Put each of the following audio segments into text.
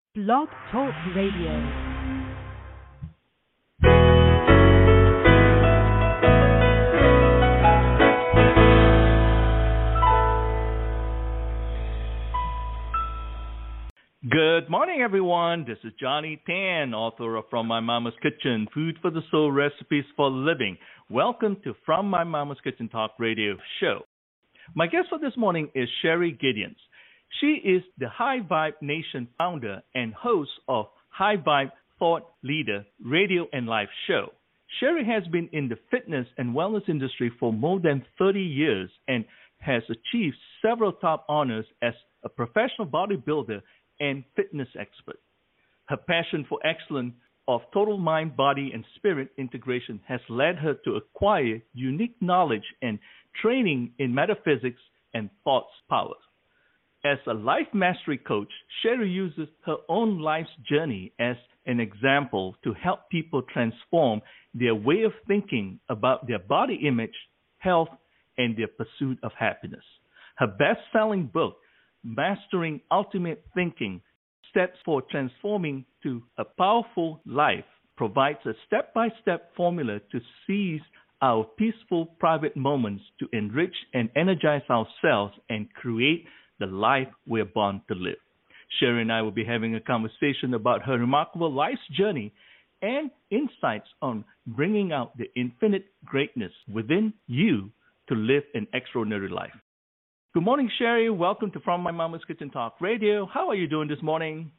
Blog Talk Radio. Good morning, everyone. This is Johnny Tan, author of From My Mama's Kitchen, Food for the Soul, Recipes for Living. Welcome to From My Mama's Kitchen Talk Radio Show. My guest for this morning is Sherry Gideons. She is the High Vibe Nation founder and host of High Vibe Thought Leader Radio and Live Show. Sherry has been in the fitness and wellness industry for more than 30 years and has achieved several top honors as a professional bodybuilder and fitness expert. Her passion for excellence of total mind, body, and spirit integration has led her to acquire unique knowledge and training in metaphysics and thoughts powers. As a life mastery coach, Sherry uses her own life's journey as an example to help people transform their way of thinking about their body image, health, and their pursuit of happiness. Her best-selling book, Mastering Ultimate Thinking, Steps for Transforming to a Powerful Life, provides a step-by-step formula to seize our peaceful private moments to enrich and energize ourselves and create the life we're born to live. Sherry and I will be having a conversation about her remarkable life's journey and insights on bringing out the infinite greatness within you to live an extraordinary life. Good morning, Sherry. Welcome to From My Mama's Kitchen Talk Radio. How are you doing this morning?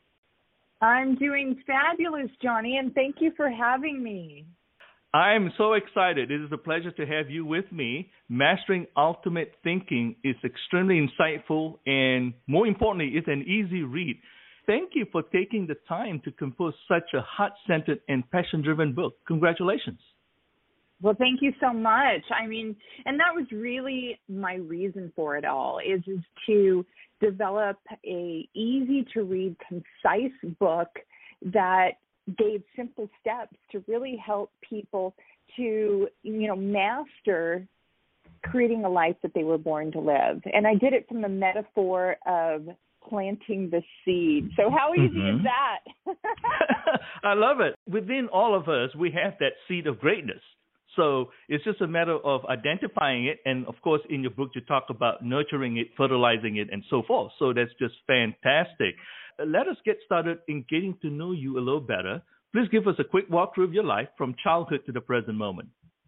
I'm doing fabulous, Johnny, and thank you for having me. I'm so excited. It is a pleasure to have you with me. Mastering Ultimate Thinking is extremely insightful and, more importantly, it's an easy read. Thank you for taking the time to compose such a heart-centered and passion-driven book. Congratulations. Well, thank you so much. I mean, and that was really my reason for it all, is to develop a easy-to-read, concise book that gave simple steps to really help people to, master creating a life that they were born to live. And I did it from the metaphor of planting the seed. So how easy is that? I love it. Within all of us, we have that seed of greatness. So it's just a matter of identifying it. And, of course, in your book, you talk about nurturing it, fertilizing it, and so forth. So that's just fantastic. Let us get started in getting to know you a little better. Please give us a quick walkthrough of your life from childhood to the present moment.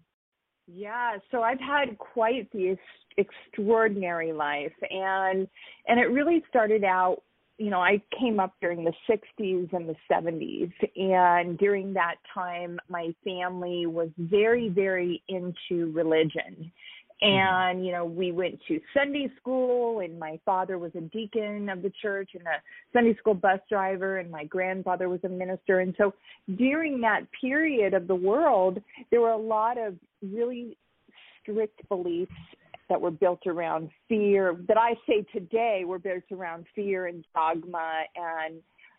Yeah, so I've had quite the extraordinary life. And it really started out, I came up during the 60s and the 70s. And during that time, my family was very, very into religion. And, we went to Sunday school, and my father was a deacon of the church and a Sunday school bus driver, and my grandfather was a minister. And so during that period of the world, there were a lot of really strict beliefs that were built around fear, that I say today were built around fear and dogma and,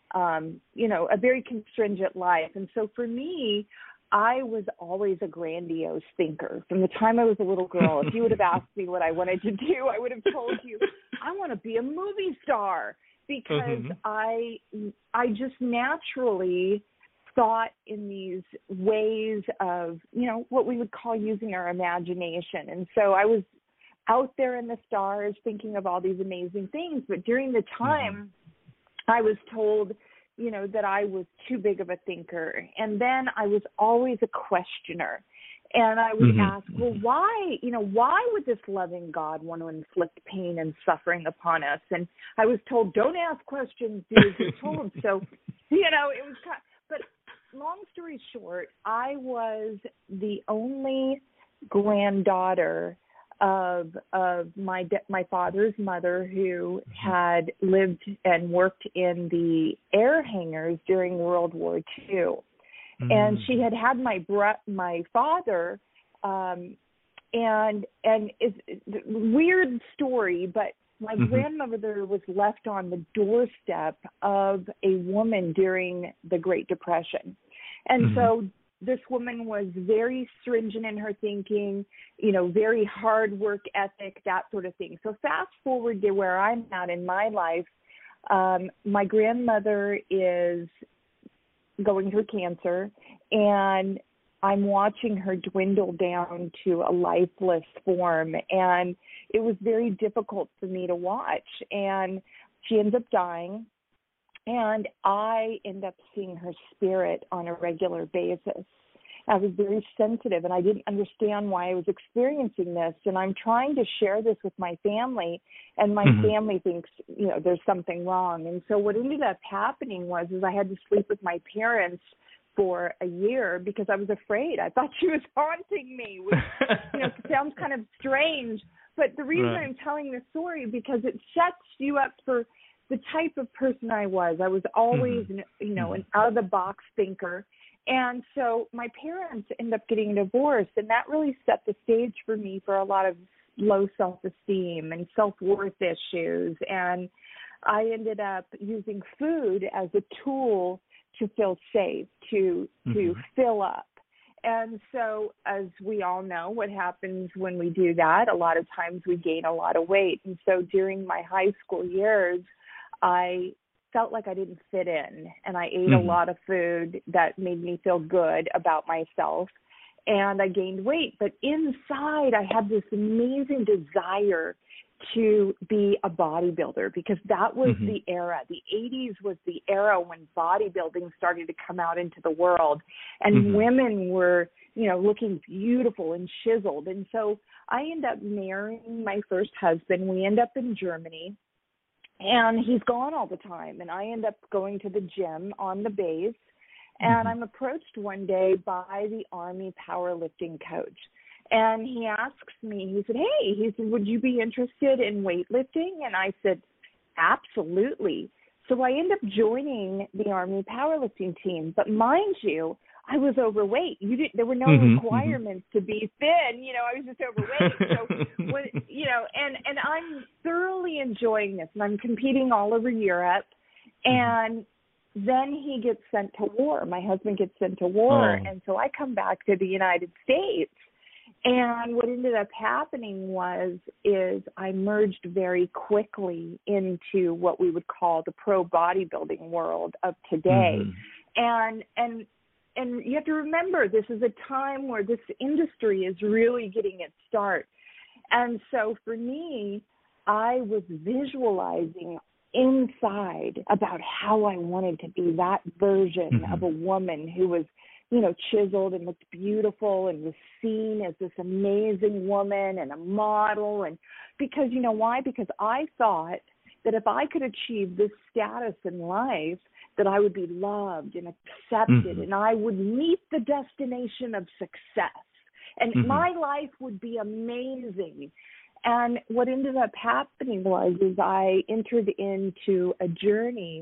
a very constringent life. And so for me, I was always a grandiose thinker. From the time I was a little girl, if you would have asked me what I wanted to do, I would have told you, I want to be a movie star, because I just naturally thought in these ways of, what we would call using our imagination. And so I was out there in the stars thinking of all these amazing things. But during the time, I was told, that I was too big of a thinker. And then I was always a questioner. And I would ask, well, why would this loving God want to inflict pain and suffering upon us? And I was told, don't ask questions, do as you're told. So, it was kind of, but long story short, I was the only granddaughter of my father's mother, who had lived and worked in the air hangars during World War II. And she had my father, and it's a weird story, but my grandmother was left on the doorstep of a woman during the Great Depression. And so this woman was very stringent in her thinking, very hard work ethic, that sort of thing. So fast forward to where I'm at in my life, My grandmother is going through cancer, and I'm watching her dwindle down to a lifeless form, and it was very difficult for me to watch. And she ends up dying, and I end up seeing her spirit on a regular basis. I was very sensitive, and I didn't understand why I was experiencing this. And I'm trying to share this with my family, and my family thinks, there's something wrong. And so what ended up happening was I had to sleep with my parents for a year because I was afraid. I thought she was haunting me, which sounds kind of strange. But the reason I'm telling this story because it sets you up for the type of person I was. I was always, an out-of-the-box thinker. And so my parents ended up getting divorced, and that really set the stage for me for a lot of low self-esteem and self-worth issues. And I ended up using food as a tool to feel safe, to fill up. And so, as we all know, what happens when we do that, a lot of times we gain a lot of weight. And so during my high school years, I felt like I didn't fit in, and I ate a lot of food that made me feel good about myself, and I gained weight. But inside, I had this amazing desire to be a bodybuilder because that was the era. The 80s was the era when bodybuilding started to come out into the world, and women were, looking beautiful and chiseled. And so I ended up marrying my first husband. We end up in Germany, and he's gone all the time. And I end up going to the gym on the base, and I'm approached one day by the Army powerlifting coach. And he asks me, he said, would you be interested in weightlifting? And I said, absolutely. So I end up joining the Army powerlifting team. But mind you, I was overweight. There were no requirements to be thin. I was just overweight. So, and I'm thoroughly enjoying this. And I'm competing all over Europe. And then he gets sent to war. My husband gets sent to war. And so I come back to the United States. And what ended up happening is I merged very quickly into what we would call the pro bodybuilding world of today. And you have to remember, this is a time where this industry is really getting its start. And so for me, I was visualizing inside about how I wanted to be that version of a woman who was, chiseled and looked beautiful and was seen as this amazing woman and a model. And because, why? Because I thought that if I could achieve this status in life, that I would be loved and accepted and I would meet the destination of success. And my life would be amazing. And what ended up happening is I entered into a journey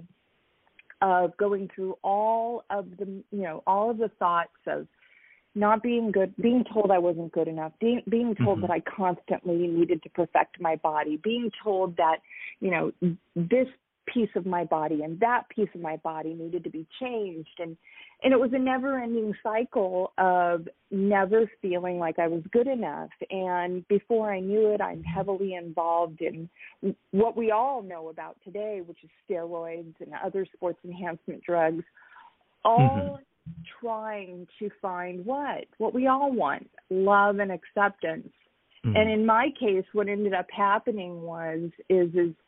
of going through all of the thoughts of not being good, being told I wasn't good enough, being told that I constantly needed to perfect my body, being told that, this piece of my body and that piece of my body needed to be changed. And it was a never-ending cycle of never feeling like I was good enough. And before I knew it, I'm heavily involved in what we all know about today, which is steroids and other sports enhancement drugs, all trying to find what we all want, love and acceptance. And in my case, what ended up happening is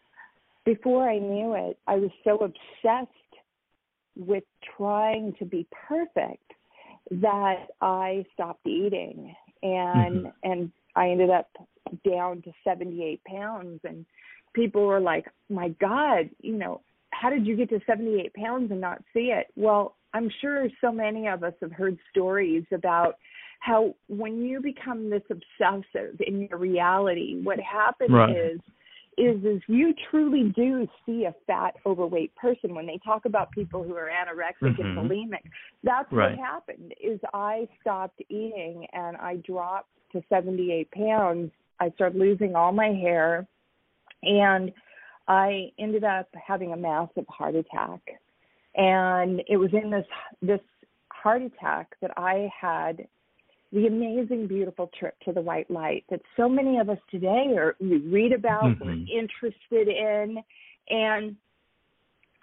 before I knew it, I was so obsessed with trying to be perfect that I stopped eating, and I ended up down to 78 pounds. And people were like, my God, how did you get to 78 pounds and not see it? Well, I'm sure so many of us have heard stories about how when you become this obsessive in your reality, what happens is you truly do see a fat, overweight person. When they talk about people who are anorexic and bulimic, that's what happened, is I stopped eating and I dropped to 78 pounds. I started losing all my hair, and I ended up having a massive heart attack. And it was in this heart attack that I had the amazing, beautiful trip to the white light that so many of us today we read about, we're interested in. And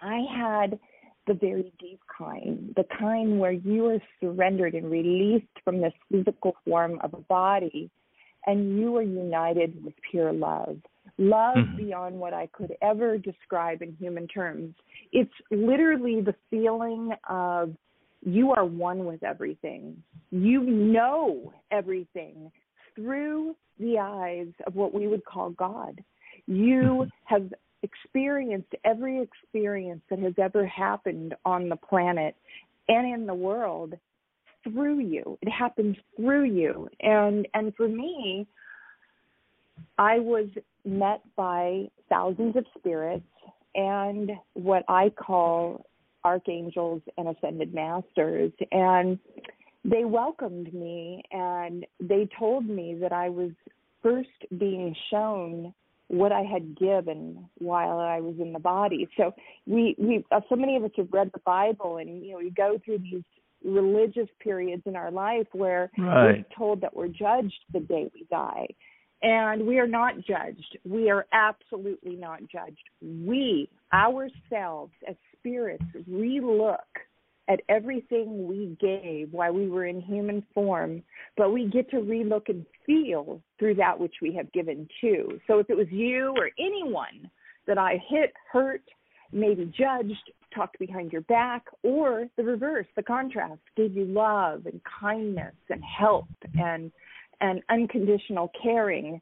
I had the very deep kind, the kind where you are surrendered and released from this physical form of a body, and you are united with pure love. Love beyond what I could ever describe in human terms. It's literally the feeling of you are one with everything. You know everything through the eyes of what we would call God. You have experienced every experience that has ever happened on the planet and in the world through you. It happens through you. And for me, I was met by thousands of spirits and what I call archangels and ascended masters. And they welcomed me and they told me that I was first being shown what I had given while I was in the body. So so many of us have read the Bible, and we go through these religious periods in our life where we're told that we're judged the day we die. And we are not judged. We are absolutely not judged. We, ourselves, as spirits, relook at everything we gave while we were in human form, but we get to relook and feel through that which we have given too. So if it was you or anyone that I hit, hurt, maybe judged, talked behind your back, or the reverse, the contrast, gave you love and kindness and help and unconditional caring,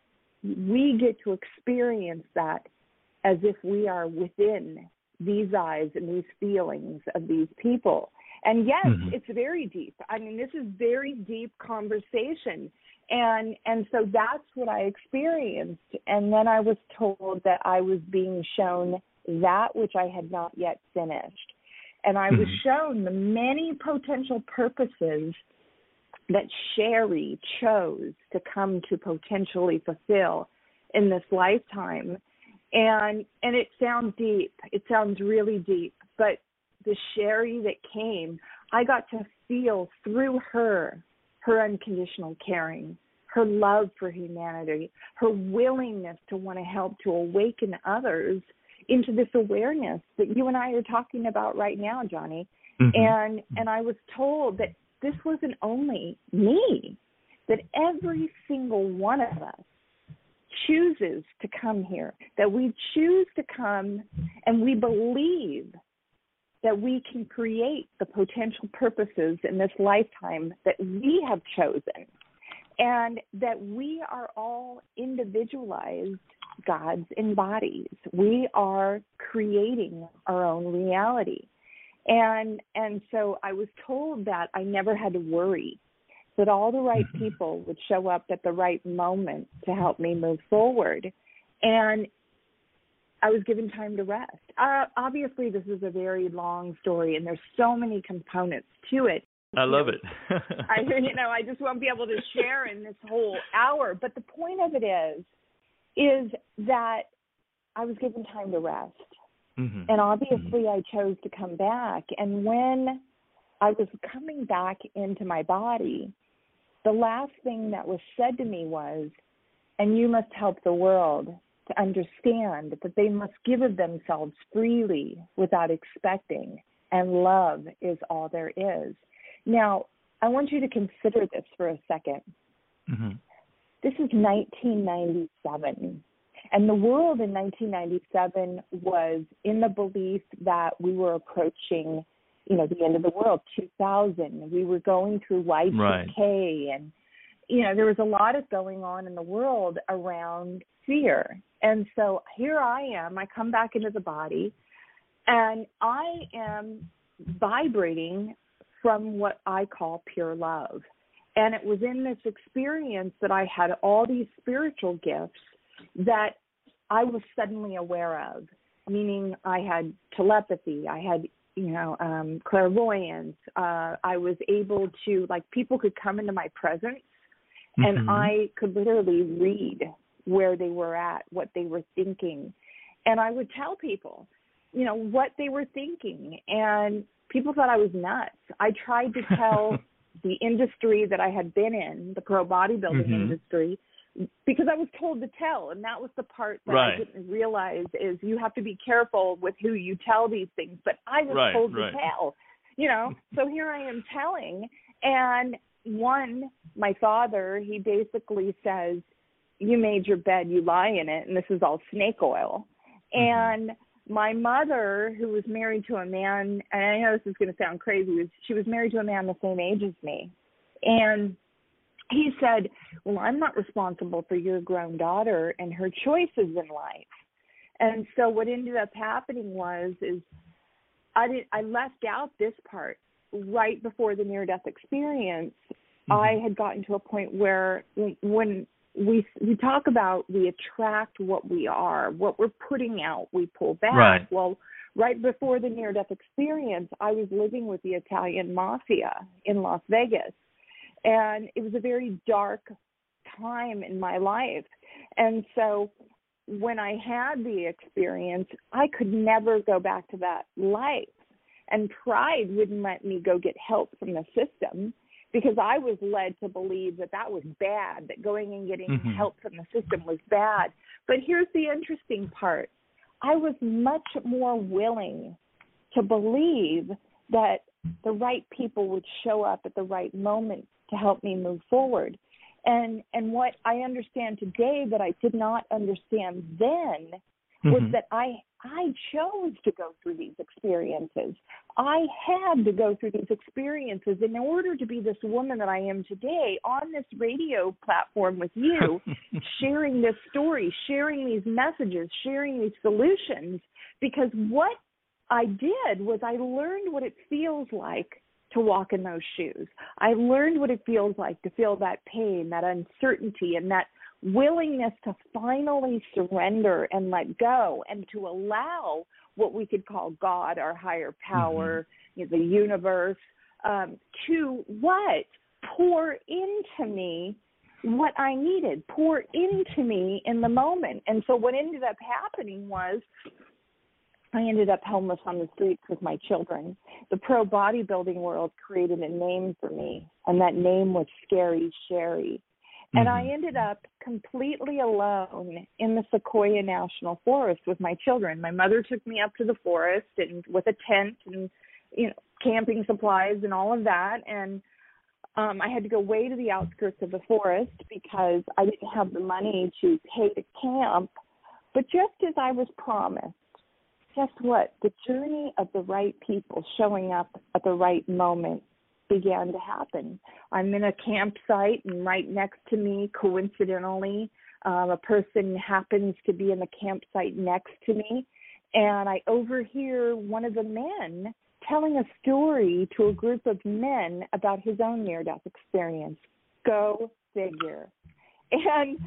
we get to experience that as if we are within these eyes and these feelings of these people. And yes, it's very deep. I mean, this is very deep conversation. And so that's what I experienced. And then I was told that I was being shown that which I had not yet finished. And I was shown the many potential purposes that Sherry chose to come to potentially fulfill in this lifetime. And it sounds deep. It sounds really deep. But the Sherry that came, I got to feel through her unconditional caring, her love for humanity, her willingness to want to help to awaken others into this awareness that you and I are talking about right now, Johnny. And I was told that this wasn't only me, that every single one of us chooses to come here, that we choose to come and we believe that we can create the potential purposes in this lifetime that we have chosen, and that we are all individualized gods in bodies. We are creating our own reality. And so I was told that I never had to worry, that all the right people would show up at the right moment to help me move forward. And I was given time to rest. Obviously, this is a very long story, and there's so many components to it. I love it. I just won't be able to share in this whole hour. But the point of it is that I was given time to rest. And obviously I chose to come back. And when I was coming back into my body, the last thing that was said to me was, and you must help the world to understand that they must give of themselves freely without expecting, and love is all there is. Now, I want you to consider this for a second. This is 1997. And the world in 1997 was in the belief that we were approaching, the end of the world, 2000. We were going through Y2K, and, there was a lot of going on in the world around fear. And so here I am. I come back into the body, and I am vibrating from what I call pure love. And it was in this experience that I had all these spiritual gifts that I was suddenly aware of, meaning I had telepathy, I had, clairvoyance. I was able to, people could come into my presence, and I could literally read where they were at, what they were thinking. And I would tell people, what they were thinking. And people thought I was nuts. I tried to tell the industry that I had been in, the pro bodybuilding industry, because I was told to tell, and that was the part that right. I didn't realize is you have to be careful with who you tell these things. But I was right, told right. to tell, you know. So here I am telling, and my father, he basically says, "You made your bed, you lie in it," and this is all snake oil. And my mother, who was married to a man, and I know this is going to sound crazy, she was married to a man the same age as me, and he said, "Well, I'm not responsible for your grown daughter and her choices in life." And so what ended up happening is I left out this part. Right before the near-death experience, I had gotten to a point where when we talk about we attract what we are, what we're putting out, we pull back. Right. Well, right before the near-death experience, I was living with the Italian mafia in Las Vegas. And it was a very dark time in my life. And so when I had the experience, I could never go back to that life. And pride wouldn't let me go get help from the system because I was led to believe that was bad, that going and getting help from the system was bad. But here's the interesting part. I was much more willing to believe that the right people would show up at the right moment to help me move forward. And what I understand today that I did not understand then was that I chose to go through these experiences. I had to go through these experiences in order to be this woman that I am today on this radio platform with you, sharing this story, sharing these messages, sharing these solutions, because what I did was I learned what it feels like to walk in those shoes. I learned what it feels like to feel that pain, that uncertainty, and that willingness to finally surrender and let go and to allow what we could call God, our higher power, the universe, to pour into me what I needed, pour into me in the moment. And so what ended up happening was I ended up homeless on the streets with my children. The pro bodybuilding world created a name for me, and that name was Scary Sherry. And I ended up completely alone in the Sequoia National Forest with my children. My mother took me up to the forest and with a tent and, camping supplies and all of that. And I had to go way to the outskirts of the forest because I didn't have the money to pay to camp. But just as I was promised, guess what? The journey of the right people showing up at the right moment began to happen. I'm in a campsite, and right next to me, coincidentally, a person happens to be in the campsite next to me, and I overhear one of the men telling a story to a group of men about his own near-death experience. Go figure. And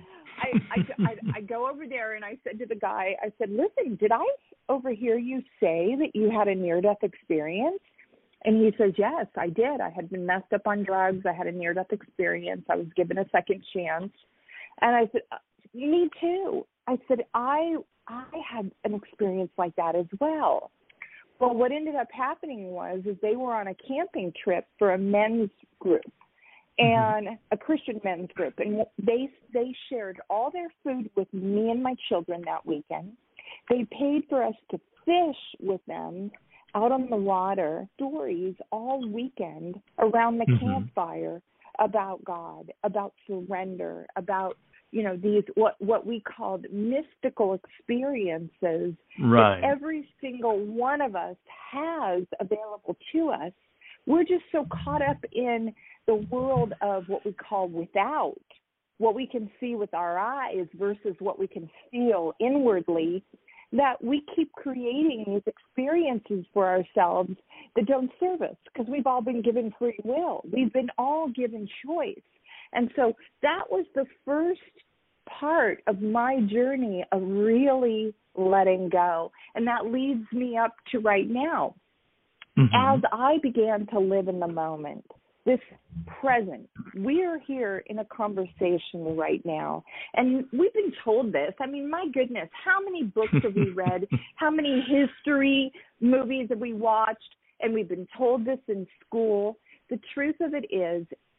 I go over there, and I said to the guy, I said, "Listen, did I overhear you say that you had a near-death experience?" And he says, "Yes, I did. I had been messed up on drugs. I had a near-death experience. I was given a second chance." And I said, "Me too." I said, I had an experience like that as well. Well, what ended up happening was they were on a camping trip for a men's group and a Christian men's group. And they shared all their food with me and my children that weekend. They paid for us to fish with them out on the water, stories all weekend around the campfire about God, about surrender, about, these what we called mystical experiences that every single one of us has available to us. We're just so caught up in the world of what we call without, what we can see with our eyes versus what we can feel inwardly, that we keep creating these experiences for ourselves that don't serve us because we've all been given free will. We've been all given choice. And so that was the first part of my journey of really letting go. And that leads me up to right now. As I began to live in the moment, this present, we are here in a conversation right now. And we've been told this. I mean, my goodness, how many books have we read? How many history movies have we watched? And we've been told this in school. The truth of it is,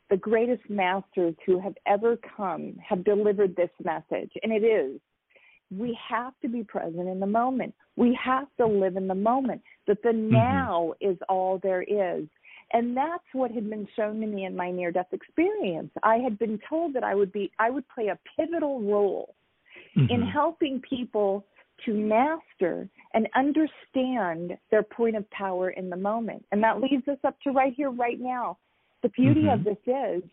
the greatest masters who have ever come have delivered this message, and it is, we have to be present in the moment. We have to live in the moment, that the now is all there is. And that's what had been shown to me in my near-death experience. I had been told that I would play a pivotal role in helping people to master and understand their point of power in the moment. And that leads us up to right here, right now. The beauty of this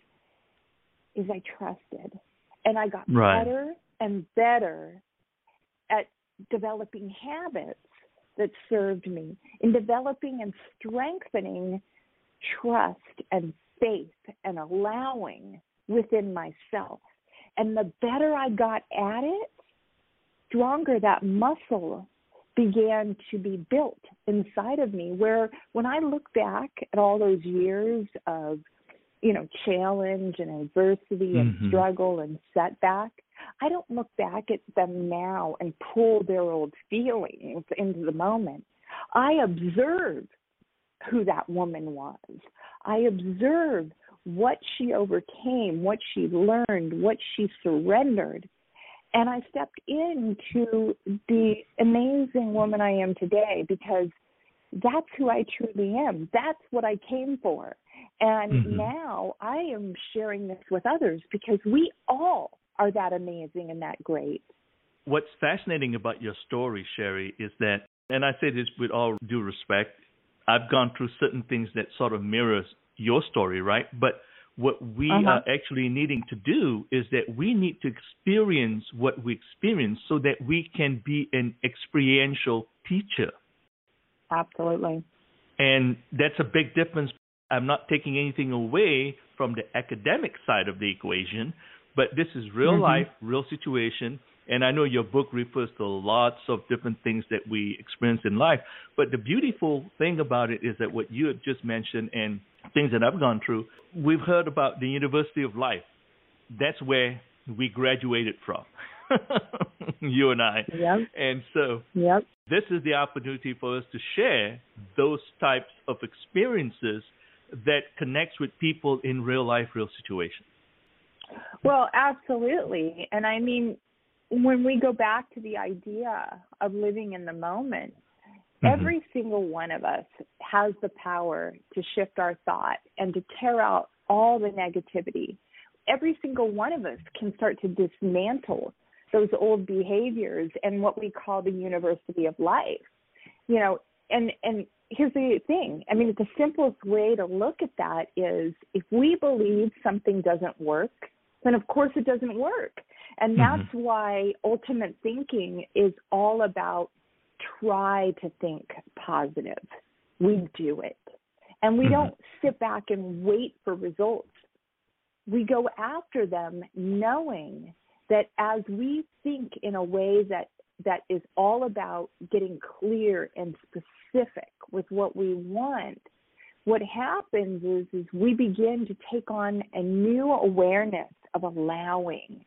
is I trusted. And I got better and better at developing habits that served me, in developing and strengthening trust and faith and allowing within myself. And the better I got at it, stronger that muscle began to be built inside of me, where when I look back at all those years of, challenge and adversity and struggle and setback, I don't look back at them now and pull their old feelings into the moment. I observe who that woman was. I observe what she overcame, what she learned, what she surrendered. And I stepped into the amazing woman I am today, because that's who I truly am. That's what I came for. And now I am sharing this with others, because we all are that amazing and that great. What's fascinating about your story, Sherry, is that, and I say this with all due respect, I've gone through certain things that sort of mirrors your story, right? But what we are actually needing to do is that we need to experience what we experience so that we can be an experiential teacher. Absolutely. And that's a big difference. I'm not taking anything away from the academic side of the equation, but this is real life, real situation. And I know your book refers to lots of different things that we experience in life. But the beautiful thing about it is that what you have just mentioned and things that I've gone through, we've heard about the University of Life. That's where we graduated from, you and I. Yep. And so this is the opportunity for us to share those types of experiences that connects with people in real life, real situations. Well, absolutely. And I mean, when we go back to the idea of living in the moment, every single one of us has the power to shift our thought and to tear out all the negativity. Every single one of us can start to dismantle those old behaviors and what we call the University of Life. And here's the thing. I mean, the simplest way to look at that is, if we believe something doesn't work, then of course it doesn't work. And that's why ultimate thinking is all about try to think positive. We do it. And we don't sit back and wait for results. We go after them knowing that as we think in a way that is all about getting clear and specific with what we want, what happens is we begin to take on a new awareness of allowing.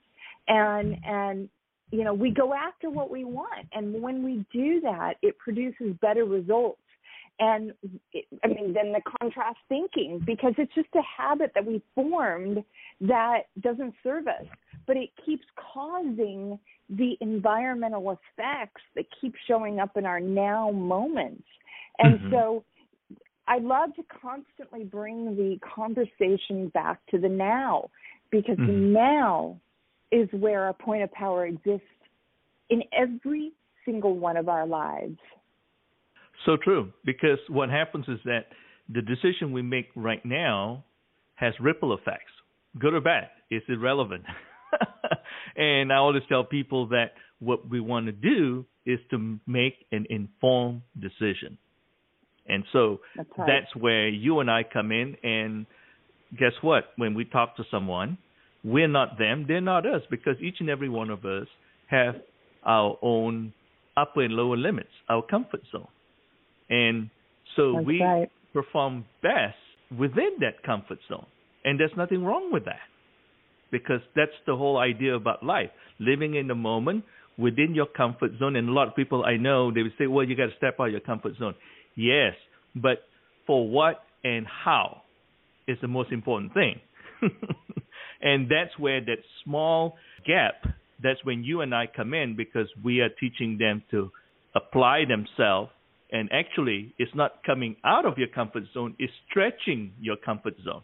And we go after what we want. And when we do that, it produces better results. And, then the contrast thinking, because it's just a habit that we formed that doesn't serve us, but it keeps causing the environmental effects that keep showing up in our now moments. And so I love to constantly bring the conversation back to the now, because the now is where a point of power exists in every single one of our lives. So true, because what happens is that the decision we make right now has ripple effects, good or bad. It's irrelevant. And I always tell people that what we want to do is to make an informed decision. And so that's where you and I come in. And guess what? When we talk to someone, we're not them, they're not us, because each and every one of us have our own upper and lower limits, our comfort zone. And so we perform best within that comfort zone. And there's nothing wrong with that, because that's the whole idea about life, living in the moment within your comfort zone. And a lot of people I know, they would say, well, you got to step out of your comfort zone. Yes, but for what and how is the most important thing. And that's where that small gap, that's when you and I come in, because we are teaching them to apply themselves. And actually, it's not coming out of your comfort zone, it's stretching your comfort zone.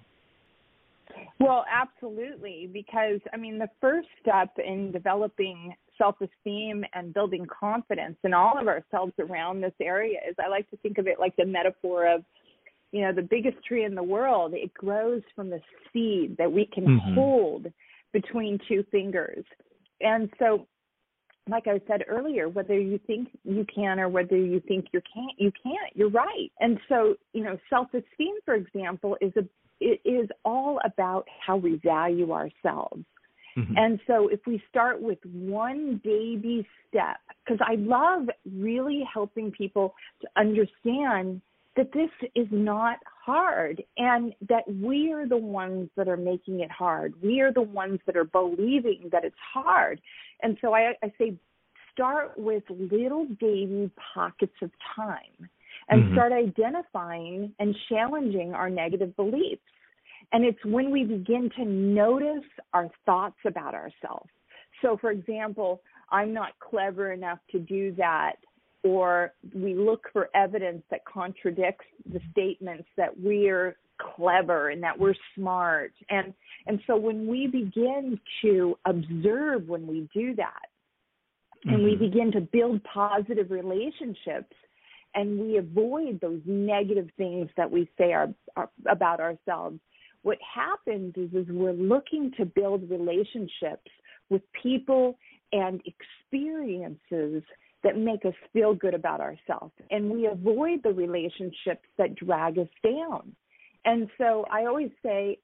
Well, absolutely, because, I mean, the first step in developing self-esteem and building confidence in all of ourselves around this area is, I like to think of it like the metaphor of, you know, the biggest tree in the world. It grows from the seed that we can hold between two fingers. And so, like I said earlier, whether you think you can or whether you think you can't, you're right. And so, you know, self-esteem, for example, it is all about how we value ourselves. And so if we start with one baby step, because I love really helping people to understand that this is not hard and that we are the ones that are making it hard. We are the ones that are believing that it's hard. And so I say start with little baby pockets of time and start identifying and challenging our negative beliefs. And it's when we begin to notice our thoughts about ourselves. So, for example, I'm not clever enough to do that, or we look for evidence that contradicts the statements that we're clever and that we're smart. And so when we begin to observe when we do that, and we begin to build positive relationships, and we avoid those negative things that we say about ourselves, what happens is we're looking to build relationships with people and experiences that make us feel good about ourselves. And we avoid the relationships that drag us down. And so I always say,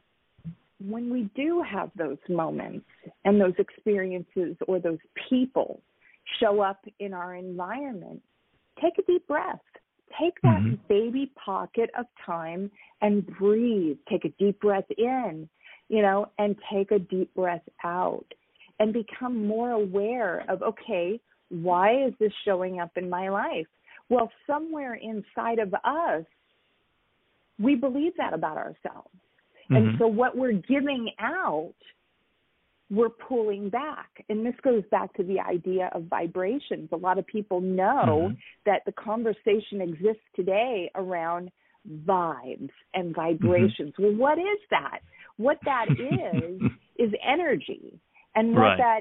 when we do have those moments and those experiences or those people show up in our environment, take a deep breath. Take that baby pocket of time and breathe. Take a deep breath in, you know, and take a deep breath out and become more aware of, okay, why is this showing up in my life? Well, somewhere inside of us, we believe that about ourselves. And so what we're giving out, we're pulling back. And this goes back to the idea of vibrations. A lot of people know that the conversation exists today around vibes and vibrations. Well, what is that? What that is energy. And what that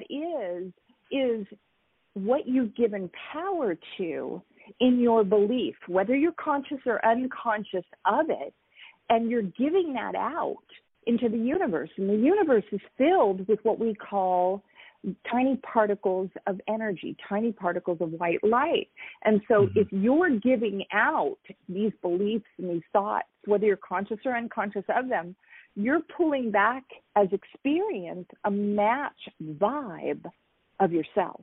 is what you've given power to in your belief, whether you're conscious or unconscious of it, and you're giving that out into the universe. And the universe is filled with what we call tiny particles of energy, tiny particles of white light. And so if you're giving out these beliefs and these thoughts, whether you're conscious or unconscious of them, you're pulling back as experience a match vibe of yourself.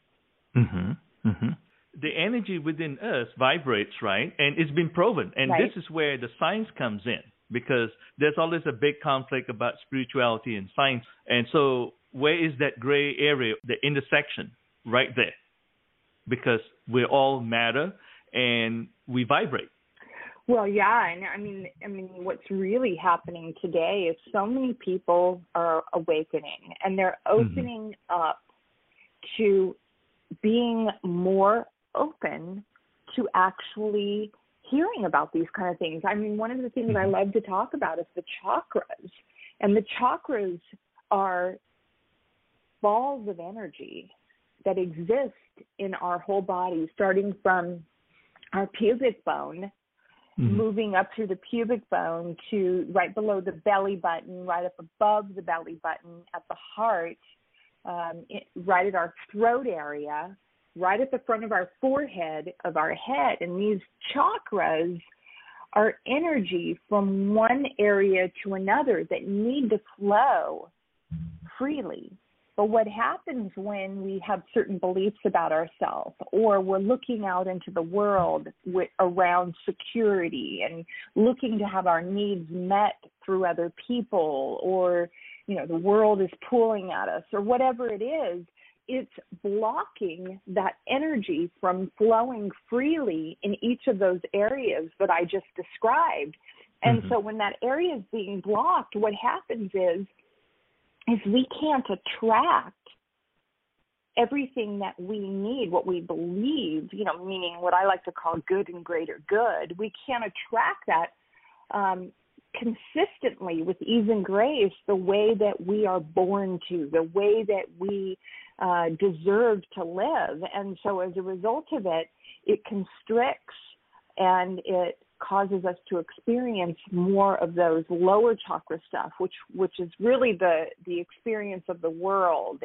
The energy within us vibrates, right? And it's been proven. And this is where the science comes in, because there's always a big conflict about spirituality and science. And so where is that gray area, the intersection? Right there. Because we all matter and we vibrate. Well, yeah, and I mean, what's really happening today is so many people are awakening, and they're opening up to being more open to actually hearing about these kind of things. I mean, one of the things I love to talk about is the chakras. And the chakras are balls of energy that exist in our whole body, starting from our pubic bone, moving up through the pubic bone to right below the belly button, right up above the belly button, at the heart, right at our throat area, right at the front of our forehead of our head. And these chakras are energy from one area to another that need to flow freely. But what happens when we have certain beliefs about ourselves, or we're looking out into the world around security and looking to have our needs met through other people, or, you know, the world is pulling at us, or whatever it is, it's blocking that energy from flowing freely in each of those areas that I just described. And so when that area is being blocked, what happens is we can't attract everything that we need, what we believe, meaning what I like to call good and greater good. We can't attract that consistently with ease and grace the way that we are born to, the way that we deserve to live. And so as a result of it, it constricts and it causes us to experience more of those lower chakra stuff, which is really the experience of the world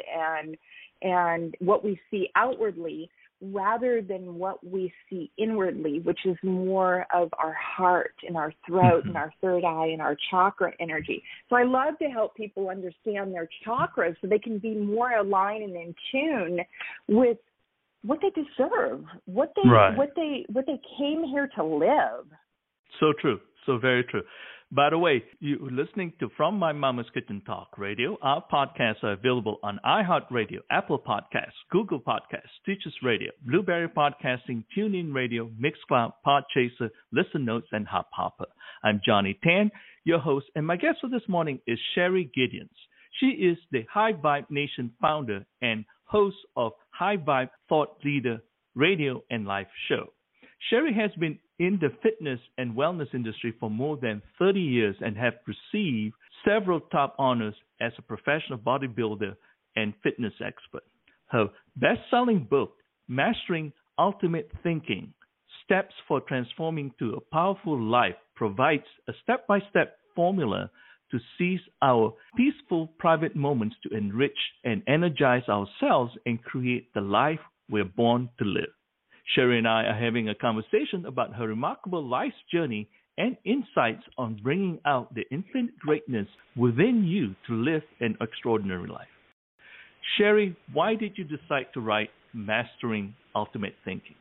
and what we see outwardly rather than what we see inwardly, which is more of our heart and our throat and our third eye and our chakra energy. So I love to help people understand their chakras so they can be more aligned and in tune with what they deserve, what they came here to live. So true. So very true. By the way, you're listening to From My Mama's Kitchen Talk Radio. Our podcasts are available on iHeartRadio, Apple Podcasts, Google Podcasts, Stitches Radio, Blueberry Podcasting, TuneIn Radio, Mixcloud, Podchaser, Listen Notes, and Hopper. I'm Johnny Tan, your host, and my guest for this morning is Sherry Gideons. She is the High Vibe Nation founder and host of High Vibe Thought Leader Radio and Live Show. Sherry has been in the fitness and wellness industry for more than 30 years and have received several top honors as a professional bodybuilder and fitness expert. Her best-selling book, Mastering Ultimate Thinking, Steps for Transforming to a Powerful Life, provides a step-by-step formula to seize our peaceful private moments to enrich and energize ourselves and create the life we're born to live. Sherry and I are having a conversation about her remarkable life's journey and insights on bringing out the infinite greatness within you to live an extraordinary life. Sherry, why did you decide to write Mastering Ultimate Thinking?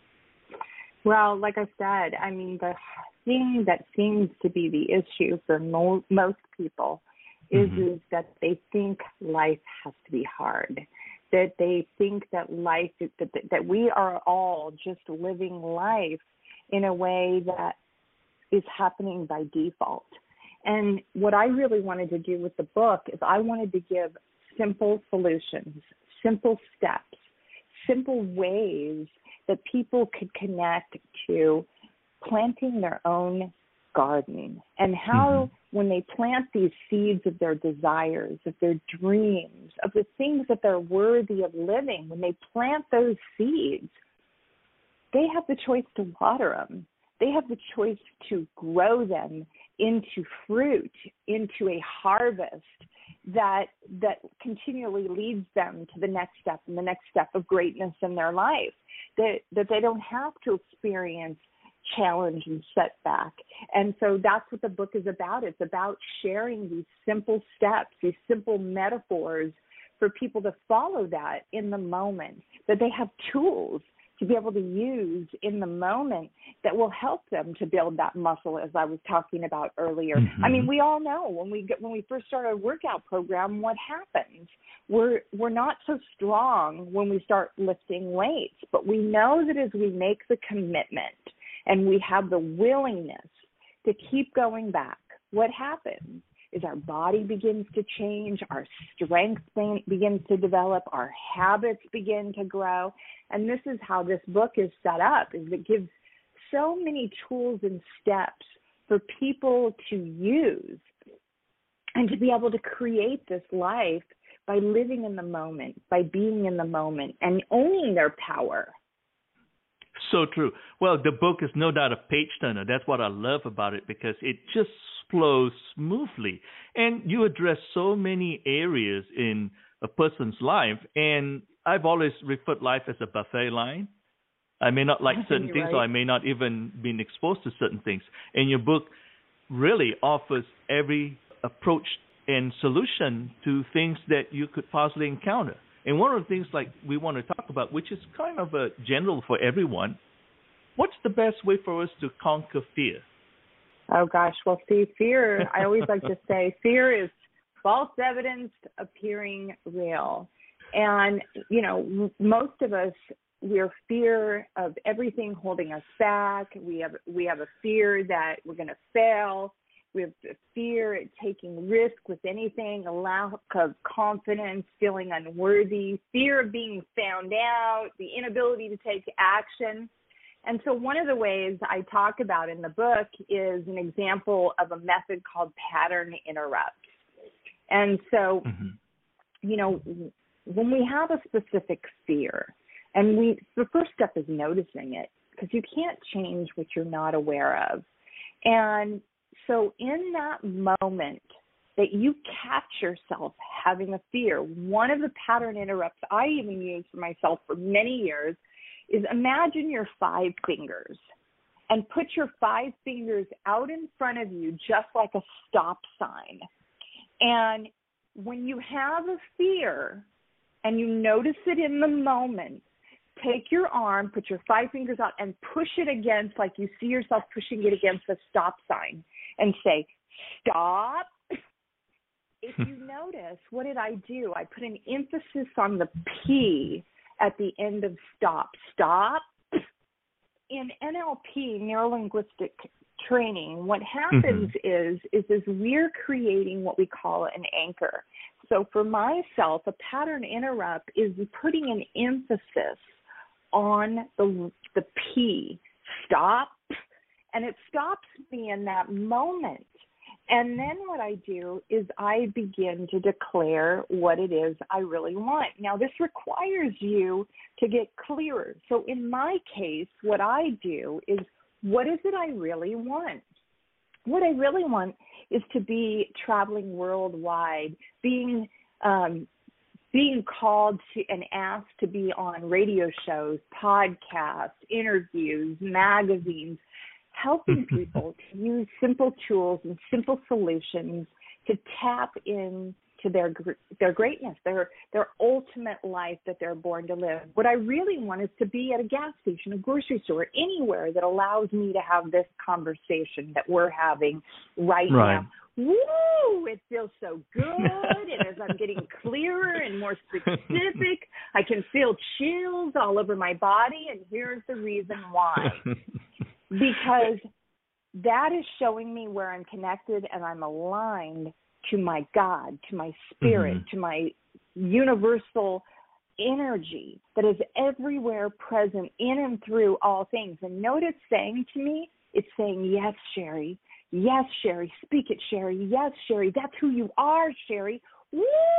Well, like I said, the thing that seems to be the issue for most people is that they think life has to be hard. That they think that life, that we are all just living life in a way that is happening by default. And what I really wanted to do with the book is I wanted to give simple solutions, simple steps, simple ways that people could connect to planting their own garden and how when they plant these seeds of their desires, of their dreams, of the things that they're worthy of living, when they plant those seeds, they have the choice to water them. They have the choice to grow them into fruit, into a harvest that continually leads them to the next step and the next step of greatness in their life, that they don't have to experience challenge and setback. And so that's what the book is about. It's about sharing these simple steps, these simple metaphors for people to follow that in the moment, that they have tools to be able to use in the moment that will help them to build that muscle, as I was talking about earlier. We all know when we first start a workout program, what happens? We're not so strong when we start lifting weights, but we know that as we make the commitment and we have the willingness to keep going back, what happens is our body begins to change, our strength begins to develop, our habits begin to grow. And this is how this book is set up, is it gives so many tools and steps for people to use and to be able to create this life by living in the moment, by being in the moment and owning their power. So true. Well, the book is no doubt a page turner. That's what I love about it, because it just flows smoothly. And you address so many areas in a person's life. And I've always referred life as a buffet line. I may not like certain things, or I may not even been exposed to certain things. And your book really offers every approach and solution to things that you could possibly encounter. And one of the things like we want to talk about, which is kind of a general for everyone, what's the best way for us to conquer fear? Oh, gosh. Well, see, fear, I always like to say, fear is false evidence appearing real. And, most of us we're fear of everything holding us back. We have a fear that we're going to fail. We have a fear at taking risk with anything, a lack of confidence, feeling unworthy, fear of being found out, the inability to take action. And so one of the ways I talk about in the book is an example of a method called pattern interrupts. And so, you know, when we have a specific fear, and the first step is noticing it, because you can't change what you're not aware of. And so in that moment that you catch yourself having a fear, one of the pattern interrupts I even used for myself for many years is imagine your 5 fingers and put your 5 fingers out in front of you just like a stop sign. And when you have a fear and you notice it in the moment, take your arm, put your 5 fingers out and push it against, like you see yourself pushing it against a stop sign, and say, stop. If you notice, what did I do? I put an emphasis on the P at the end of stop. Stop. In NLP, neuro-linguistic training, what happens is we're creating what we call an anchor. So for myself, a pattern interrupt is putting an emphasis on the P, stop, and it stops me in that moment. And then what I do is I begin to declare what it is I really want. Now, this requires you to get clearer. So in my case, what I do is, what is it I really want? What I really want is to be traveling worldwide, being called to and asked to be on radio shows, podcasts, interviews, magazines, helping people to use simple tools and simple solutions to tap into their greatness, their ultimate life that they're born to live. What I really want is to be at a gas station, a grocery store, anywhere that allows me to have this conversation that we're having right now. Woo! It feels so good. And as I'm getting clearer and more specific, I can feel chills all over my body. And here's the reason why. Because that is showing me where I'm connected and I'm aligned to my God, to my spirit, to my universal energy that is everywhere present in and through all things. And know what it's saying to me? It's saying, yes, Sherry. Yes, Sherry. Speak it, Sherry. Yes, Sherry. That's who you are, Sherry. Woo!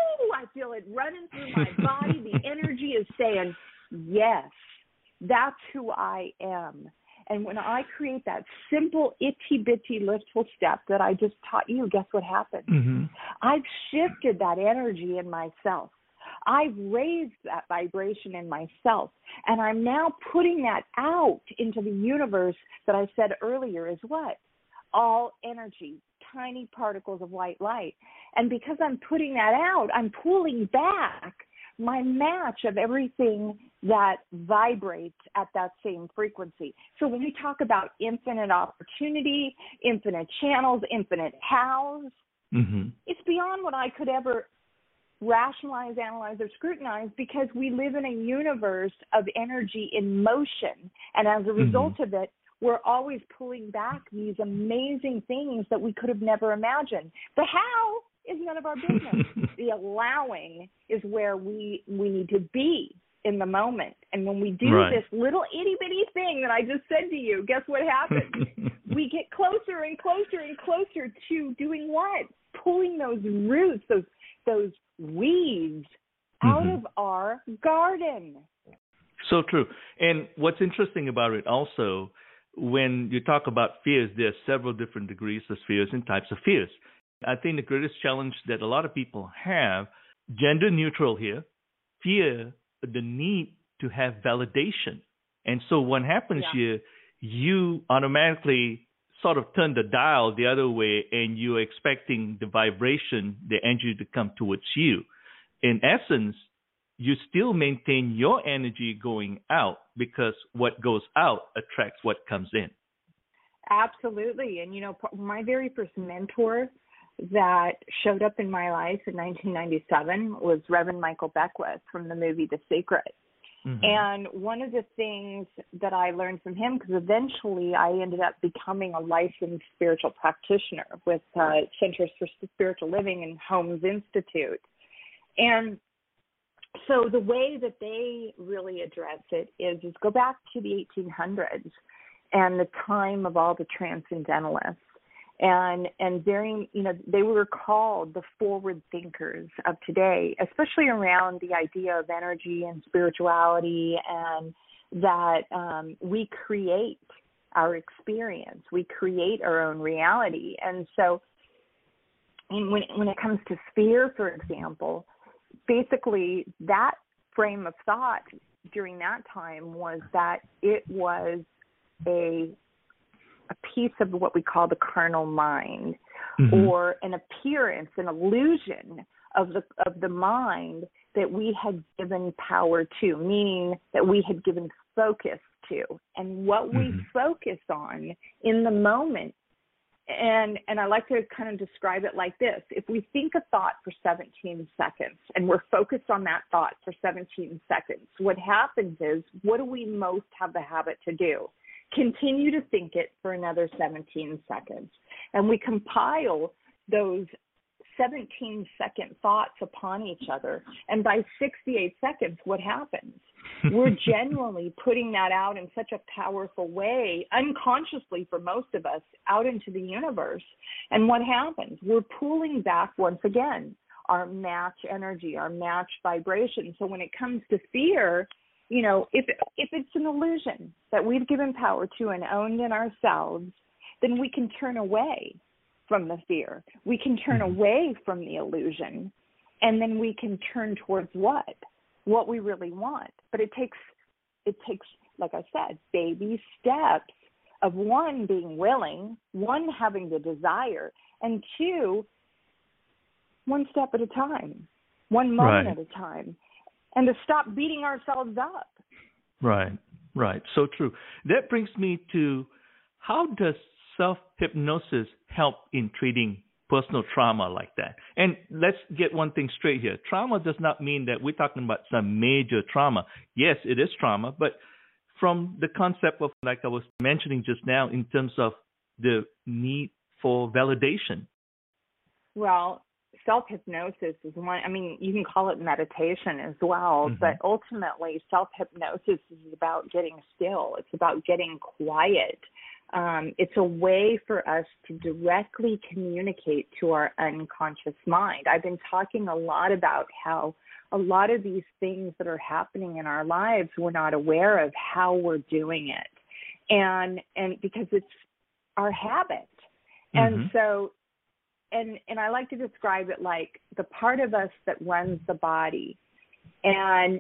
I feel it running through my body. The energy is saying, yes, that's who I am. And when I create that simple, itty-bitty, liftful step that I just taught you, guess what happened? I've shifted that energy in myself. I've raised that vibration in myself. And I'm now putting that out into the universe that I said earlier is what? All energy, tiny particles of white light. And because I'm putting that out, I'm pulling back my match of everything that vibrates at that same frequency. So when we talk about infinite opportunity, infinite channels, infinite hows, it's beyond what I could ever rationalize, analyze, or scrutinize, because we live in a universe of energy in motion. And as a result of it, we're always pulling back these amazing things that we could have never imagined. The how is none of our business. The allowing is where we need to be in the moment. And when we do this little itty-bitty thing that I just said to you, guess what happens? We get closer and closer and closer to doing what? Pulling those roots, those weeds out of our garden. So true. And what's interesting about it also, when you talk about fears, there are several different degrees of fears and types of fears. I think the greatest challenge that a lot of people have, gender neutral here, fear the need to have validation. And so what happens here, you automatically sort of turn the dial the other way, and you're expecting the vibration, the energy to come towards you. In essence, you still maintain your energy going out, because what goes out attracts what comes in. Absolutely. And, my very first mentor that showed up in my life in 1997 was Reverend Michael Beckwith from the movie The Secret. And one of the things that I learned from him, because eventually I ended up becoming a licensed spiritual practitioner with Centers for Spiritual Living and Holmes Institute. And so the way that they really address it is go back to the 1800s and the time of all the transcendentalists. And during, they were called the forward thinkers of today, especially around the idea of energy and spirituality, and that we create our experience, we create our own reality. And so when it comes to sphere, for example, basically that frame of thought during that time was that it was a piece of what we call the carnal mind, or an appearance, an illusion of the mind that we had given power to, meaning that we had given focus to, and what we focus on in the moment. And I like to kind of describe it like this. If we think a thought for 17 seconds and we're focused on that thought for 17 seconds, what happens is, what do we most have the habit to do? Continue to think it for another 17 seconds. And we compile those 17-second thoughts upon each other. And by 68 seconds, what happens? We're generally putting that out in such a powerful way, unconsciously for most of us, out into the universe. And what happens? We're pulling back, once again, our match energy, our match vibration. So when it comes to fear, if it's an illusion that we've given power to and owned in ourselves, then we can turn away from the fear. We can turn away from the illusion, and then we can turn towards what we really want. But it takes, like I said, baby steps of one, being willing, one, having the desire, and two, one step at a time, one moment at a time. And to stop beating ourselves up. Right. So true. That brings me to, how does self-hypnosis help in treating personal trauma like that? And let's get one thing straight here. Trauma does not mean that we're talking about some major trauma. Yes, it is trauma, but from the concept of, like I was mentioning just now, in terms of the need for validation. Well, self-hypnosis is one. I mean, you can call it meditation as well, but ultimately self-hypnosis is about getting still. It's about getting quiet. It's a way for us to directly communicate to our unconscious mind. I've been talking a lot about how a lot of these things that are happening in our lives, we're not aware of how we're doing it. And because it's our habit. And so, and I like to describe it like the part of us that runs the body. And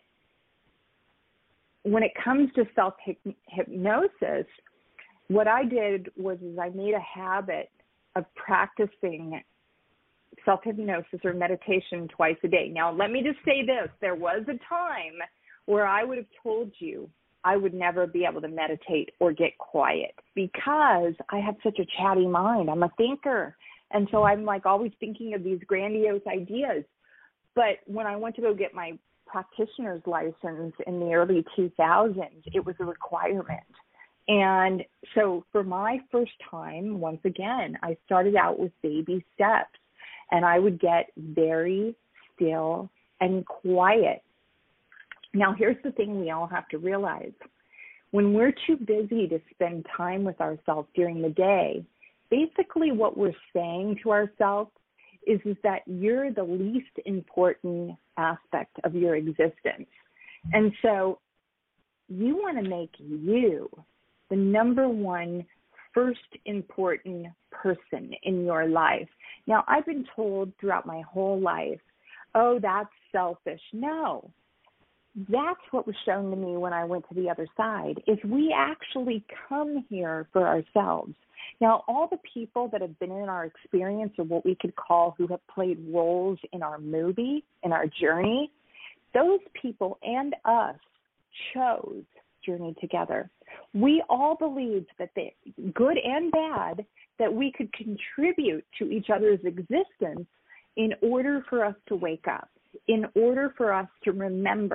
when it comes to self-hypnosis, what I did was I made a habit of practicing self-hypnosis or meditation twice a day. Now, let me just say this. There was a time where I would have told you I would never be able to meditate or get quiet because I have such a chatty mind. I'm a thinker. And so I'm like always thinking of these grandiose ideas. But when I went to go get my practitioner's license in the early 2000s, it was a requirement. And so for my first time, once again, I started out with baby steps, and I would get very still and quiet. Now, here's the thing we all have to realize. When we're too busy to spend time with ourselves during the day, basically what we're saying to ourselves is that you're the least important aspect of your existence. And so you want to make you the number one first important person in your life. Now, I've been told throughout my whole life, oh, that's selfish. No, that's what was shown to me when I went to the other side, is we actually come here for ourselves. Now, all the people that have been in our experience, or what we could call who have played roles in our movie, in our journey, those people and us chose Journey Together. We all believed that they, good and bad, that we could contribute to each other's existence in order for us to wake up, in order for us to remember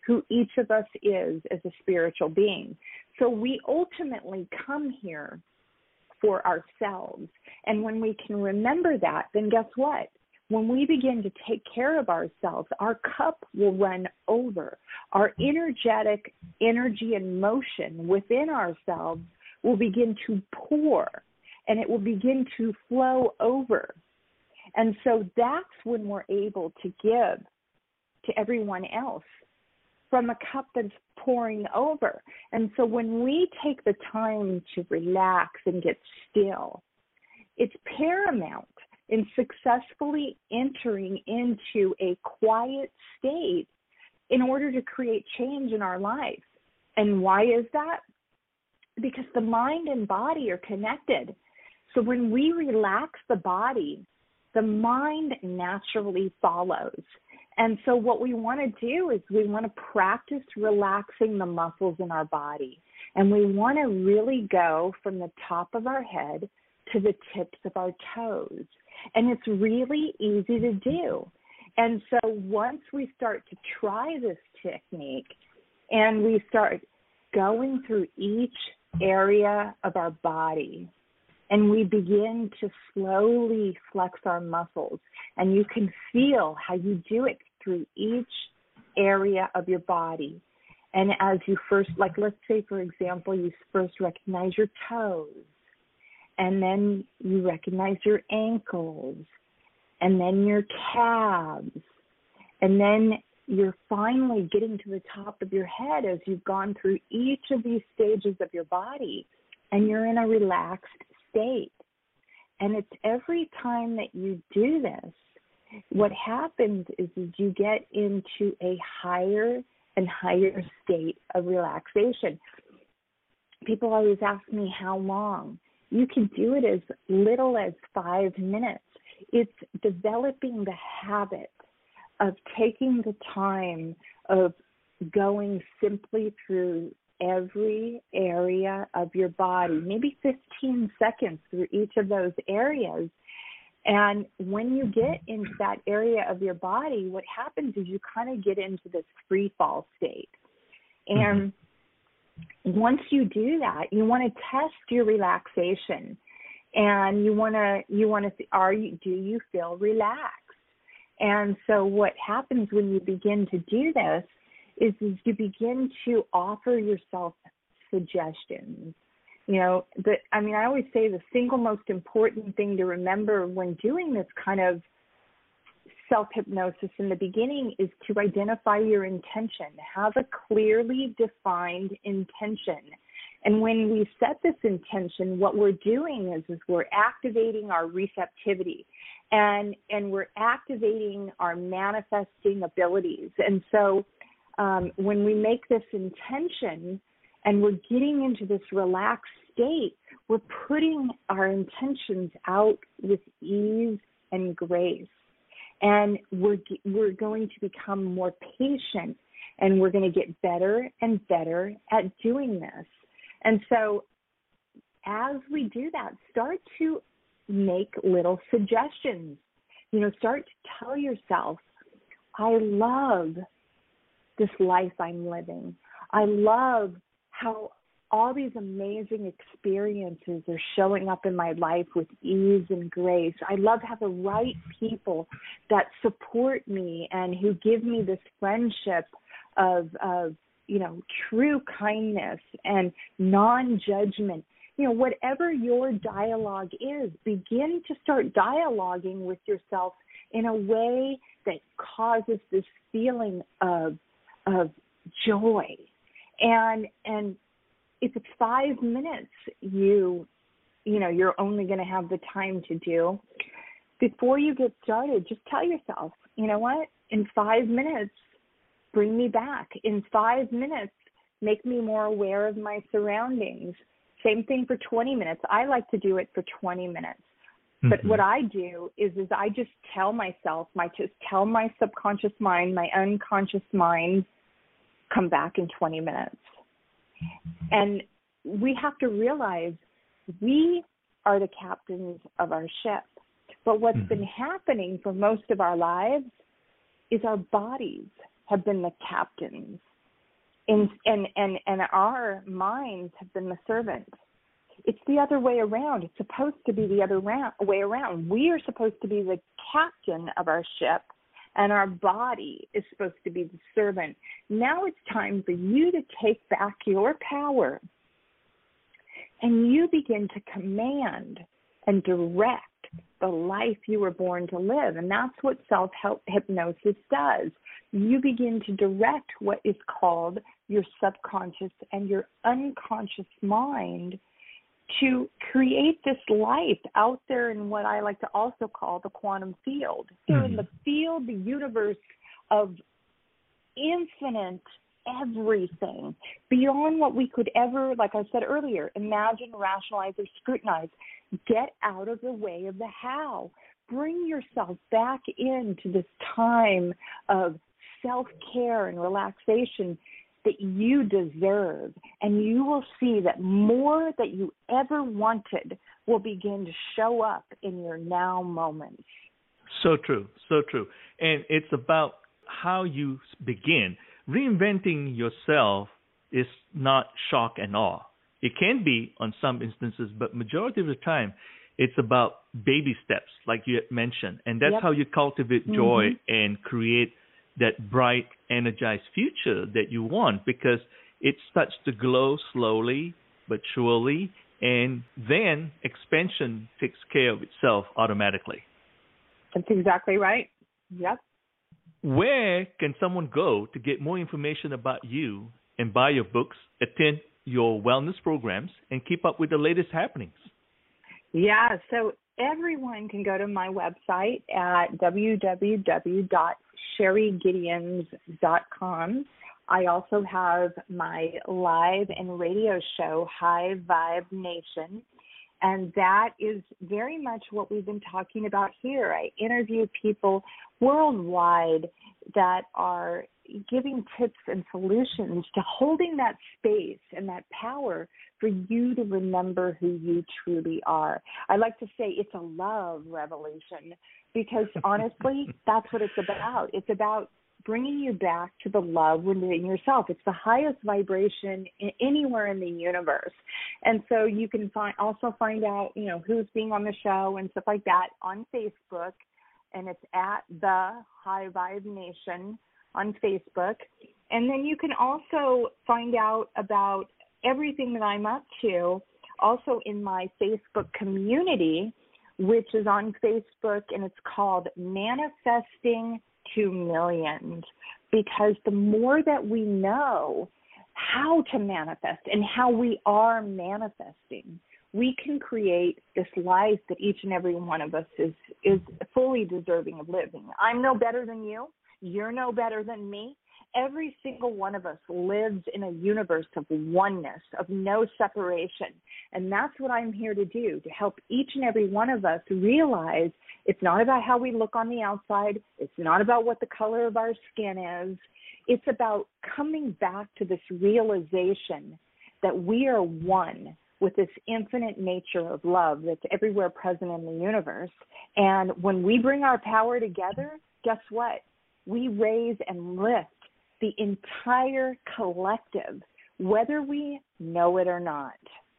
who each of us is as a spiritual being. So we ultimately come here for ourselves. And when we can remember that, then guess what? When we begin to take care of ourselves, our cup will run over. Our energetic energy and motion within ourselves will begin to pour, and it will begin to flow over. And so that's when we're able to give to everyone else from a cup that's pouring over. And so when we take the time to relax and get still, it's paramount in successfully entering into a quiet state in order to create change in our life. And why is that? Because the mind and body are connected. So when we relax the body, the mind naturally follows. And so what we want to do is we want to practice relaxing the muscles in our body. And we want to really go from the top of our head to the tips of our toes. And it's really easy to do. And so once we start to try this technique and we start going through each area of our body, and we begin to slowly flex our muscles, and you can feel how you do it through each area of your body. And as you first, like let's say, for example, you first recognize your toes, and then you recognize your ankles, and then your calves, and then you're finally getting to the top of your head as you've gone through each of these stages of your body, and you're in a relaxed state. And it's every time that you do this, what happens is you get into a higher and higher state of relaxation. People always ask me how long. You can do it as little as 5 minutes. It's developing the habit of taking the time of going simply through every area of your body, maybe 15 seconds through each of those areas. And when you get into that area of your body, what happens is you kind of get into this free fall state. And once you do that, you want to test your relaxation, and you want to see, do you feel relaxed? And so what happens when you begin to do this is you begin to offer yourself suggestions. You know, I always say the single most important thing to remember when doing this kind of self-hypnosis in the beginning is to identify your intention. Have a clearly defined intention. And when we set this intention, what we're doing is we're activating our receptivity, and we're activating our manifesting abilities. And so when we make this intention and we're getting into this relaxed state, we're putting our intentions out with ease and grace. And we're going to become more patient, and we're going to get better and better at doing this. And so as we do that, start to make little suggestions. You know, start to tell yourself, I love this life I'm living. I love how all these amazing experiences are showing up in my life with ease and grace. I love to have the right people that support me and who give me this friendship of true kindness and non-judgment. You know, whatever your dialogue is, begin to start dialoguing with yourself in a way that causes this feeling of joy. And if it's 5 minutes you're only going to have the time to do, before you get started, just tell yourself, you know what, in 5 minutes, bring me back. In 5 minutes, make me more aware of my surroundings. Same thing for 20 minutes. I like to do it for 20 minutes. But what I do is I just tell myself, tell my subconscious mind, my unconscious mind, come back in 20 minutes. And we have to realize we are the captains of our ship. But what's been happening for most of our lives is our bodies have been the captains and our minds have been the servant. It's the other way around. It's supposed to be the other way around. We are supposed to be the captain of our ship, and our body is supposed to be the servant. Now it's time for you to take back your power, and you begin to command and direct the life you were born to live. And that's what self-help hypnosis does. You begin to direct what is called your subconscious and your unconscious mind to create this life out there in what I like to also call the quantum field. So in the field, the universe of infinite everything, beyond what we could ever, like I said earlier, imagine, rationalize, or scrutinize. Get out of the way of the how. Bring yourself back into this time of self-care and relaxation that you deserve, and you will see that more that you ever wanted will begin to show up in your now moments. So true, so true. And it's about how you begin. Reinventing yourself is not shock and awe. It can be on some instances, but majority of the time, it's about baby steps, like you had mentioned. And that's how you cultivate joy and create that bright, energized future that you want, because it starts to glow slowly but surely, and then expansion takes care of itself automatically. That's exactly right. Yep. Where can someone go to get more information about you and buy your books, attend your wellness programs, and keep up with the latest happenings? Yeah, so everyone can go to my website at www.sherrygideons.com. I also have my live and radio show, High Vibe Nation, and that is very much what we've been talking about here. I interview people worldwide that are giving tips and solutions to holding that space and that power for you to remember who you truly are. I like to say it's a love revolution, because honestly, that's what it's about. It's about bringing you back to the love within yourself. It's the highest vibration anywhere in the universe. And so you can also find out, who's being on the show and stuff like that on Facebook, and it's at the High Vibe Nation on Facebook. And then you can also find out about everything that I'm up to also in my Facebook community, which is on Facebook, and it's called Manifesting to Millions, because the more that we know how to manifest and how we are manifesting, we can create this life that each and every one of us is fully deserving of living. I'm no better than you. You're no better than me. Every single one of us lives in a universe of oneness, of no separation. And that's what I'm here to do, to help each and every one of us realize it's not about how we look on the outside. It's not about what the color of our skin is. It's about coming back to this realization that we are one with this infinite nature of love that's everywhere present in the universe. And when we bring our power together, guess what? We raise and lift the entire collective, whether we know it or not.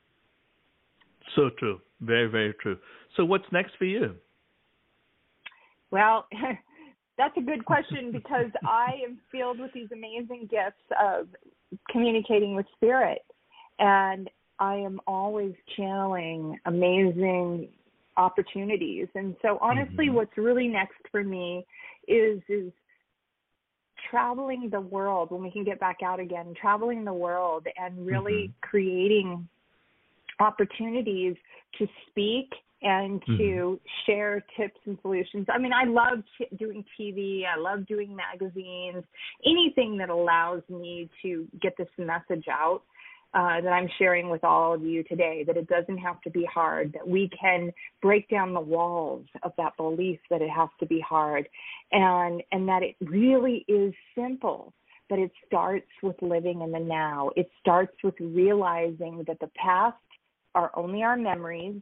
So true. Very, very true. So what's next for you? Well, that's a good question, because I am filled with these amazing gifts of communicating with spirit, and I am always channeling amazing opportunities. And so honestly, what's really next for me is traveling the world when we can get back out again, traveling the world and really creating opportunities to speak and to share tips and solutions. I mean, I love doing TV. I love doing magazines, anything that allows me to get this message out that I'm sharing with all of you today, that it doesn't have to be hard, that we can break down the walls of that belief that it has to be hard, and that it really is simple, but it starts with living in the now. It starts with realizing that the past are only our memories,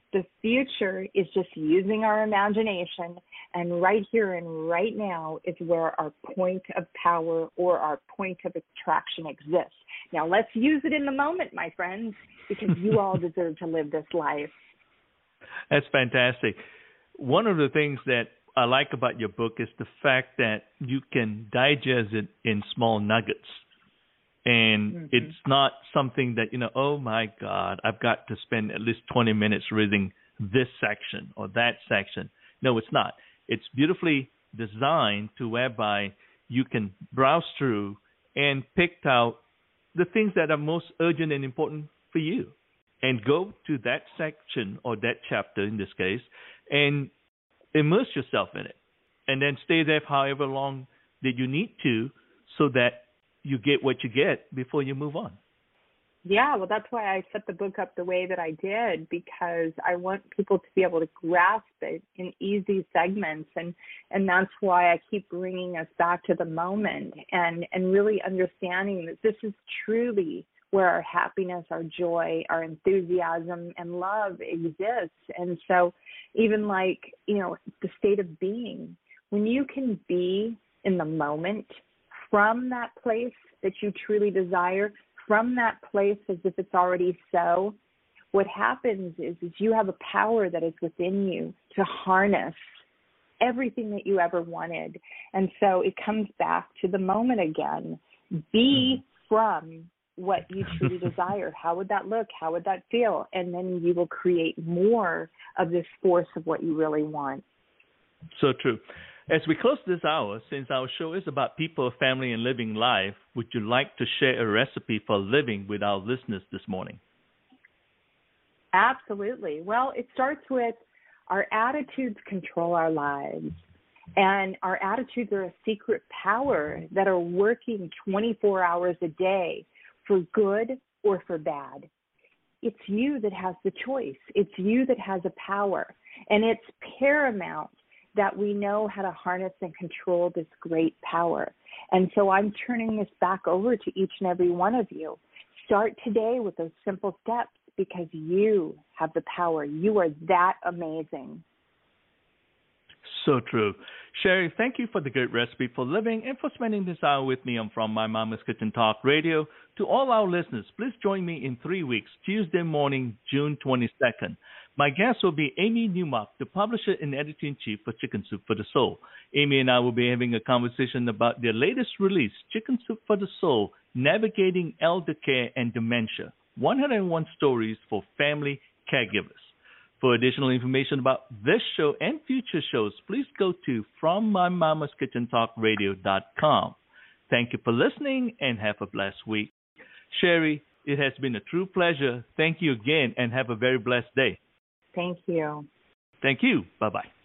The future is just using our imagination, and right here and right now is where our point of power or our point of attraction exists. Now, let's use it in the moment, my friends, because you all deserve to live this life. That's fantastic. One of the things that I like about your book is the fact that you can digest it in small nuggets. And it's not something that, oh, my God, I've got to spend at least 20 minutes reading this section or that section. No, it's not. It's beautifully designed to whereby you can browse through and pick out the things that are most urgent and important for you and go to that section or that chapter in this case and immerse yourself in it and then stay there for however long that you need to so that you get what you get before you move on. Yeah, well, that's why I set the book up the way that I did, because I want people to be able to grasp it in easy segments. And that's why I keep bringing us back to the moment and really understanding that this is truly where our happiness, our joy, our enthusiasm, and love exists. And so even like, the state of being, when you can be in the moment from that place that you truly desire, from that place as if it's already so, what happens is you have a power that is within you to harness everything that you ever wanted. And so it comes back to the moment again. Be from what you truly desire. How would that look? How would that feel? And then you will create more of this force of what you really want. So true. As we close this hour, since our show is about people, family, and living life, would you like to share a recipe for living with our listeners this morning? Absolutely. Well, it starts with our attitudes control our lives. And our attitudes are a secret power that are working 24 hours a day for good or for bad. It's you that has the choice. It's you that has a power. And it's paramount that we know how to harness and control this great power. And so I'm turning this back over to each and every one of you. Start today with those simple steps because you have the power. You are that amazing. So true. Sherry, thank you for the great recipe for living and for spending this hour with me on From My Mama's Kitchen Talk Radio. To all our listeners, please join me in 3 weeks, Tuesday morning, June 22nd. My guest will be Amy Newmark, the publisher and editor-in-chief for Chicken Soup for the Soul. Amy and I will be having a conversation about their latest release, Chicken Soup for the Soul, Navigating Elder Care and Dementia, 101 Stories for Family Caregivers. For additional information about this show and future shows, please go to FromMyMamaskitchenTalkRadio.com. Thank you for listening and have a blessed week. Sherry, it has been a true pleasure. Thank you again and have a very blessed day. Thank you. Thank you. Bye-bye.